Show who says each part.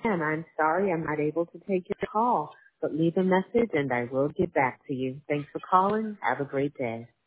Speaker 1: And I'm sorry I'm not able to take your call, but leave a message and I will get back to you. Thanks for calling. Have a great day.